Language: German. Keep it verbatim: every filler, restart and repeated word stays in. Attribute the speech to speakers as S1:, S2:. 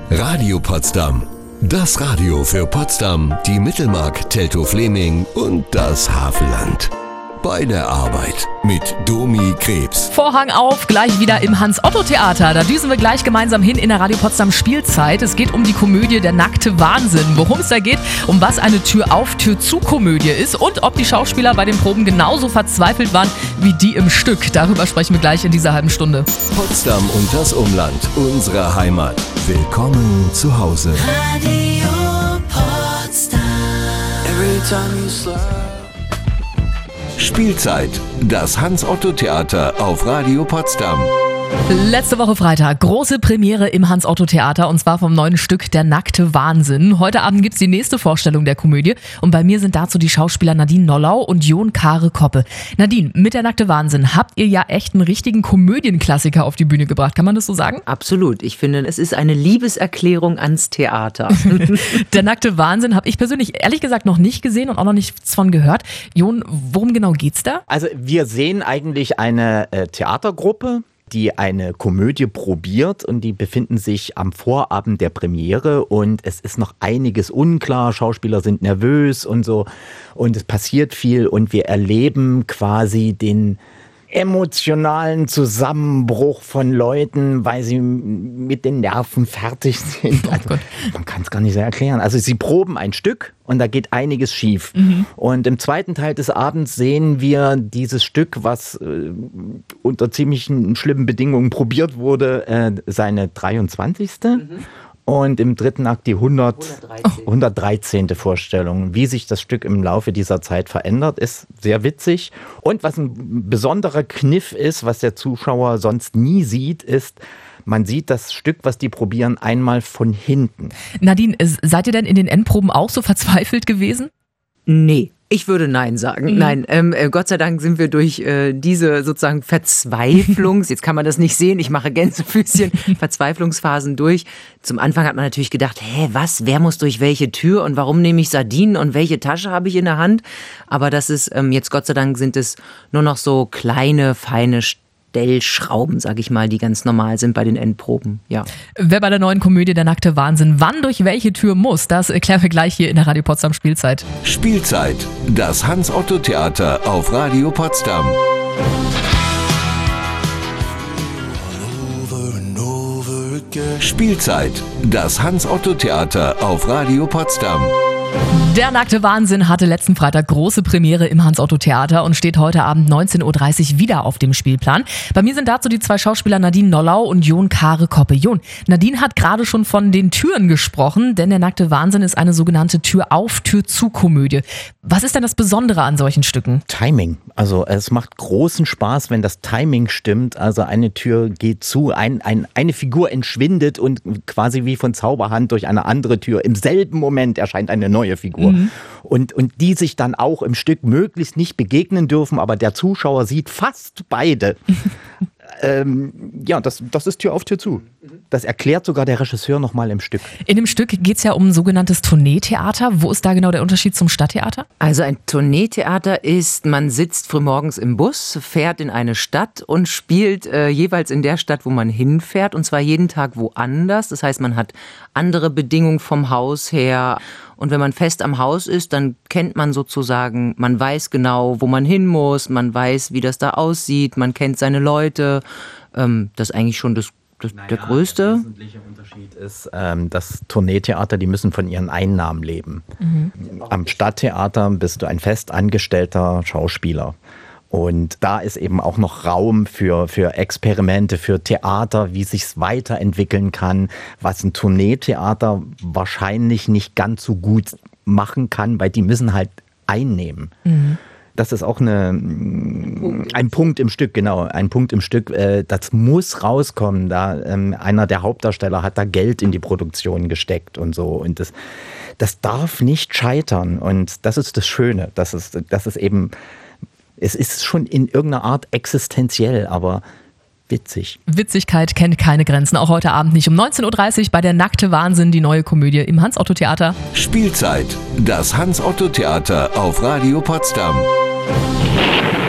S1: Radio Potsdam. Das Radio für Potsdam, die Mittelmark, Teltow-Fleming und das Havelland. Bei der Arbeit mit Domi Krebs.
S2: Vorhang auf, gleich wieder im Hans-Otto-Theater. Da düsen wir gleich gemeinsam hin in der Radio Potsdam Spielzeit. Es geht um die Komödie Der nackte Wahnsinn. Worum es da geht, um was eine Tür-auf-Tür-zu-Komödie ist und ob die Schauspieler bei den Proben genauso verzweifelt waren wie die im Stück. Darüber sprechen wir gleich in dieser halben Stunde.
S1: Potsdam und das Umland, unsere Heimat. Willkommen zu Hause.
S3: Radio Potsdam. Every time you slide.
S1: Spielzeit, das Hans-Otto-Theater auf Radio Potsdam.
S2: Letzte Woche Freitag, große Premiere im Hans-Otto-Theater und zwar vom neuen Stück Der nackte Wahnsinn. Heute Abend gibt's die nächste Vorstellung der Komödie und bei mir sind dazu die Schauspieler Nadine Nollau und Jon Kare Koppe. Nadine, mit Der nackte Wahnsinn habt ihr ja echt einen richtigen Komödienklassiker auf die Bühne gebracht, kann man das so sagen?
S4: Absolut, ich finde, es ist eine Liebeserklärung ans Theater.
S2: Der nackte Wahnsinn habe ich persönlich ehrlich gesagt noch nicht gesehen und auch noch nichts von gehört. Jon, worum genau geht's da?
S5: Also wir sehen eigentlich eine äh, Theatergruppe, die eine Komödie probiert und die befinden sich am Vorabend der Premiere und es ist noch einiges unklar, Schauspieler sind nervös und so und es passiert viel und wir erleben quasi den emotionalen Zusammenbruch von Leuten, weil sie mit den Nerven fertig sind. Also, man kann es gar nicht so erklären. Also sie proben ein Stück und da geht einiges schief. Mhm. Und im zweiten Teil des Abends sehen wir dieses Stück, was äh, unter ziemlich schlimmen Bedingungen probiert wurde, äh, seine dreiundzwanzigste Mhm. Und im dritten Akt die hundertdreizehnte Vorstellung. Wie sich das Stück im Laufe dieser Zeit verändert, ist sehr witzig. Und was ein besonderer Kniff ist, was der Zuschauer sonst nie sieht, ist, man sieht das Stück, was die probieren, einmal von hinten.
S2: Nadine, seid ihr denn in den Endproben auch so verzweifelt gewesen?
S4: Nee. Ich würde Nein sagen. Mhm. Nein, ähm, Gott sei Dank sind wir durch äh, diese sozusagen Verzweiflungs, jetzt kann man das nicht sehen, ich mache Gänsefüßchen, Verzweiflungsphasen durch. Zum Anfang hat man natürlich gedacht, hä, was, wer muss durch welche Tür und warum nehme ich Sardinen und welche Tasche habe ich in der Hand? Aber das ist, ähm, jetzt Gott sei Dank sind es nur noch so kleine, feine Stellschrauben, sag ich mal, die ganz normal sind bei den Endproben, ja.
S2: Wer bei der neuen Komödie Der nackte Wahnsinn wann durch welche Tür muss, das erklären wir gleich hier in der Radio Potsdam Spielzeit.
S1: Spielzeit, das Hans-Otto-Theater auf Radio Potsdam. Spielzeit, das Hans-Otto-Theater auf Radio Potsdam.
S2: Der nackte Wahnsinn hatte letzten Freitag große Premiere im Hans-Otto-Theater und steht heute Abend neunzehn Uhr dreißig wieder auf dem Spielplan. Bei mir sind dazu die zwei Schauspieler Nadine Nollau und Jon Kare Koppe. Jon, Nadine hat gerade schon von den Türen gesprochen, denn Der nackte Wahnsinn ist eine sogenannte Tür-auf-Tür-zu-Komödie. Was ist denn das Besondere an solchen Stücken?
S5: Timing. Also es macht großen Spaß, wenn das Timing stimmt. Also eine Tür geht zu, ein, ein, eine Figur entschwindet und quasi wie von Zauberhand durch eine andere Tür. Im selben Moment erscheint eine neue Figur. Mhm. Und, und die sich dann auch im Stück möglichst nicht begegnen dürfen, aber der Zuschauer sieht fast beide. ähm, ja, das, das ist Tür auf Tür zu. Das erklärt sogar der Regisseur nochmal im Stück.
S2: In dem Stück geht es ja um ein sogenanntes Tourneetheater. Wo ist da genau der Unterschied zum Stadttheater?
S4: Also ein Tourneetheater ist, man sitzt frühmorgens im Bus, fährt in eine Stadt und spielt äh, jeweils in der Stadt, wo man hinfährt, und zwar jeden Tag woanders. Das heißt, man hat andere Bedingungen vom Haus her. Und wenn man fest am Haus ist, dann kennt man sozusagen, man weiß genau, wo man hin muss, man weiß, wie das da aussieht, man kennt seine Leute. Ähm, das ist eigentlich schon das, das naja, der größte.
S5: Der wesentliche Unterschied ist, ähm, das Tourneetheater, die müssen von ihren Einnahmen leben. Mhm. Am Stadttheater bist du ein fest angestellter Schauspieler. Und da ist eben auch noch Raum für, für Experimente, für Theater, wie sich's weiterentwickeln kann, was ein Tourneetheater wahrscheinlich nicht ganz so gut machen kann, weil die müssen halt einnehmen. Mhm. Das ist auch eine, ein Punkt im Stück, genau, ein Punkt im Stück, äh, das muss rauskommen. Da, ähm, einer der Hauptdarsteller hat da Geld in die Produktion gesteckt und so. Und das, das darf nicht scheitern. Und das ist das Schöne. Das ist, das ist eben, es ist schon in irgendeiner Art existenziell, aber witzig.
S2: Witzigkeit kennt keine Grenzen, auch heute Abend nicht. Um neunzehn Uhr dreißig bei Der nackte Wahnsinn, die neue Komödie im Hans-Otto-Theater.
S1: Spielzeit, das Hans-Otto-Theater auf Radio Potsdam.